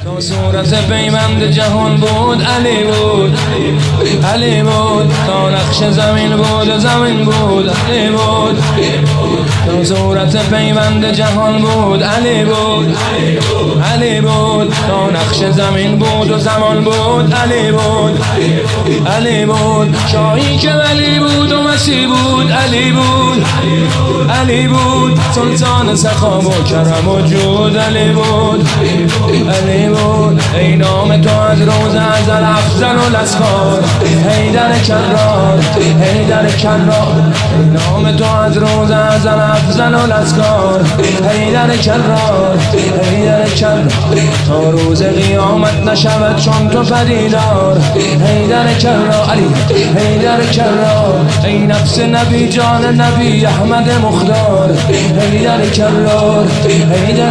تا صورت پیوند جهان بود علی بود، علی بود. تا نقش زمین بود زمین بود، علی بود. تا صورت پیوند جهان بود علی بود، علی بود. تا نقش زمین بود و زمان بود علی بود، علی بود. شاهی که ولی بود و مسیح بود علی بود، علی بود. سلطان سخا و کرم و جود علی بود، علی بود. ای نام تو از روز ازل افضل الاسفار، حیدر کرار، حیدر کرار. ای نام تو از روز ازل افضل الاسفار، حیدر کرار، حیدر کرار. تا روز قیامت نشود چون تو پدیدار، حیدر کرار، علی حیدر کرار. ای نفس نبی جان نبی احمد مختار، حیدر کرار، حیدر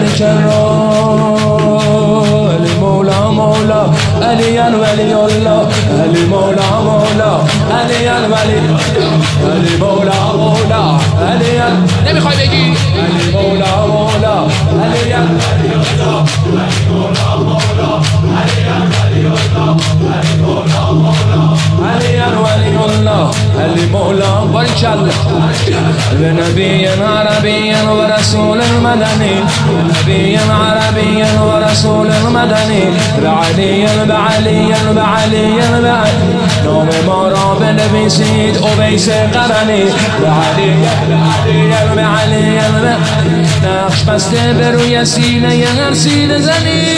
کرار. علی مولا مولا علی ولی الله، علی مولا مولا علی ولی، علی مولا مولا علی. نمیخوای بگی علی مولا مولا علی ولی الله، علی مولا مولا علی ولی الله، علی مولا مولا علی ولی الله، علی مولا. بارکالله. به نبی عربی و رسول مدنی، نبی عربی و رسول مدنی. به علی به علی به علی به علی. نام ما را بنویسید اویس قرنی. به علی به علی به علی. نقش بسته به روی سینه هر سینه زنی.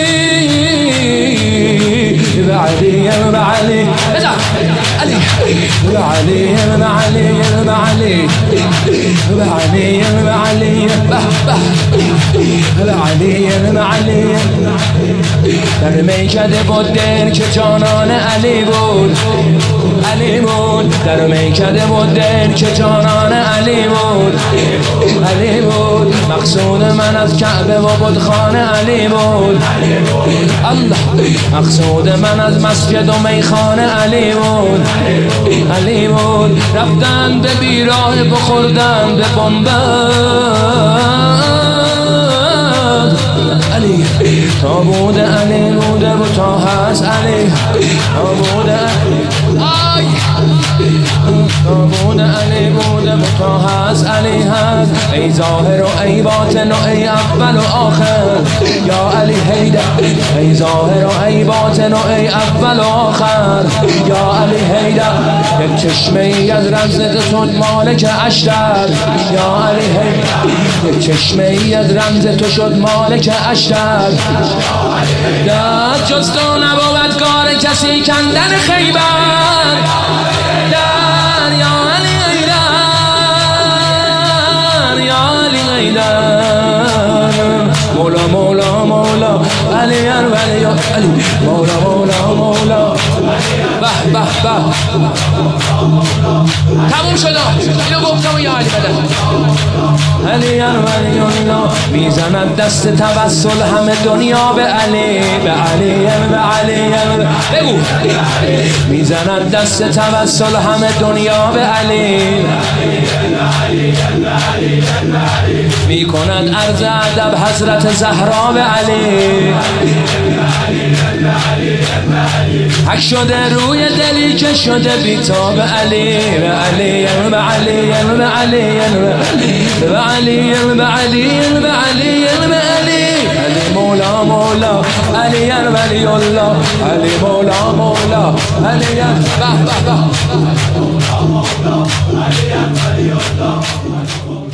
به علی به علی علی، به علی به علی به علی، به علی به علی به علی به علی. در میکده بود دل که جانان علی بود، علی بود. در میکده بود دل که جانان علی بود، علی بود. مقصود من از کعبه و بتخانه علی بود، الله. مقصود من از مسجد و میخانه علی بود، علی بود. رفتن به بیراه بخوردن به بنبست علی. تا بوده علی بوده و تا هست علی، تا بوده علی، آی تا بوده علی بوده و تا هست علی هست. ای ظاهر و ای باطن و ای اول و آخر یا علی حیدر. ای ظاهر و ای باطن و ای اول و آخر یا علی حیدر. یک چشمه ای از رمزت تو مالک اشتر یا علی حیدر. یک چشمه ای از رمز تو شد مالک اشتر. داد جز تو نبود کار کسی کندن خیبر. در یا علی حیدر، یا علی حیدر. مولا مولا مولا علی ولی علی، مولا مولا مولا. به به به تموم شد. اینو گفتم یا علی بده. علی ولی الله. میزند دست توسل همه دنیا به علی، به علی به علی. بگو میزند دست توسل همه دنیا به علی، میکند عرض ادب حضرت زهرا به علی. حک شده روی دلی که شده بیتاب علی، به علی به علی به علی به علی به علی به علی به علی. علی مولا مولا علی ولی الله، علی مولا مولا علی به به به.